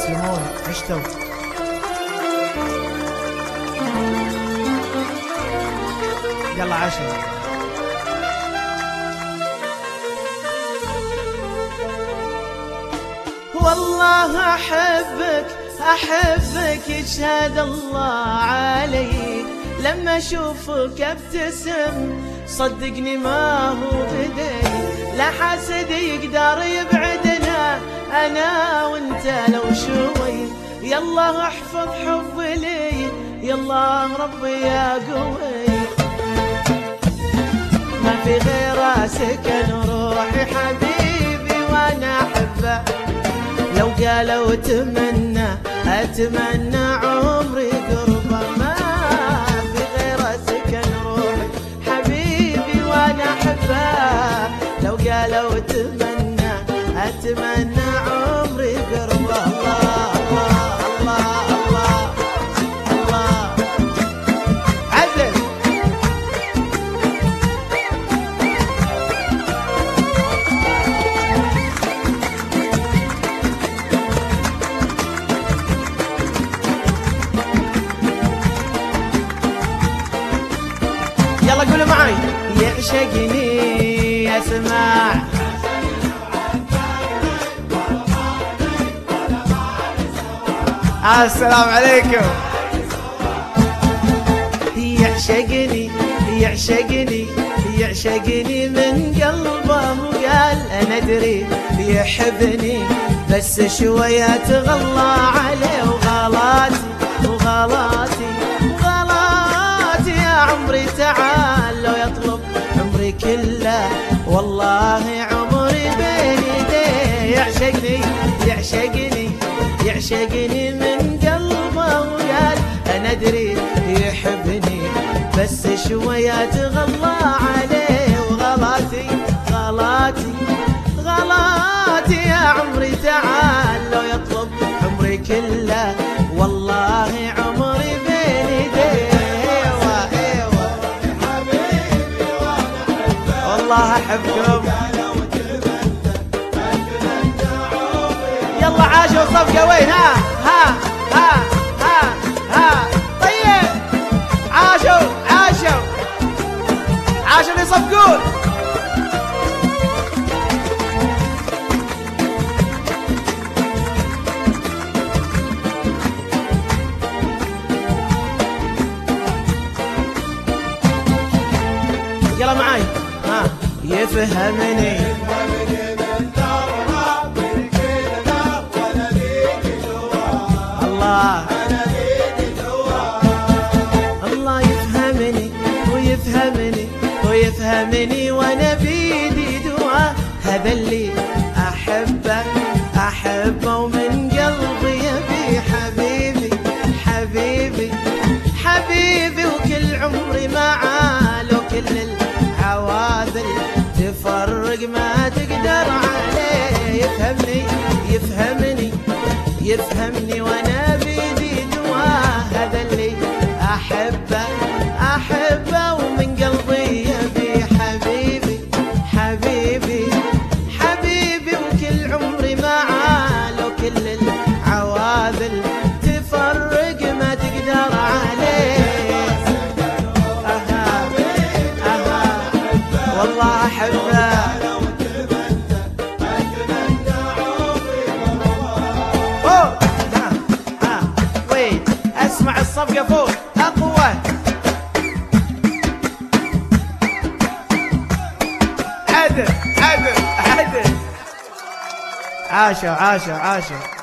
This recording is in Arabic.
يسلمون عشتوا. يلا عاشوا. والله أحبك أحبك يشهد الله علي، لما أشوفك ابتسم صدقني ما هو بدي، لا حاسد يقدر يبعدنا أنا وانت لو شوي، يلا احفظ حب لي يلا ربي يا قوي، ما في غير سكن روحي حبيبي وانا احبه، لو قالوا اتمنى عمري قربه، ما في غير سكن روحي حبيبي وانا احبه، لو قالوا اتمنى عمري قربه. الله الله الله الله عدل. يلا قولوا معي. يعشقني اسمع السلام عليكم. يعشقني من قلبه وقال انا ادري يحبني، بس شويه تغلى عليه وغلاتي يا عمري تعال لو يطلب عمري كله، والله عمري بين يديه، يعشقني من قلبه وقال انا ادري يحبني، بس شويه تغلى عليه وغلاتي يا عمري تعال لو يطلب عمري كله، والله عمري بين يديه. والله احبكم. يلا عاشوا صفقة وين؟ ها طيب عاشوا يصفقون. يلا معاي. يفهمني الله يفهمني وانا بيدي دعاء، هذا اللي احبه ومن قلبي يبي حبيبي وكل عمري معاه، لو كل العواذل تفرق ما تقدر عليه، يفهمني وانا بيدي دعاء، هذا اللي احبه ومن قلبي يبي حبيبي وكل عمري معاه، لو كل العواذل تفرق ما تقدر عليه. والله احبه. وين اسمع الصفقه فوق اقوى. عدل عاشوا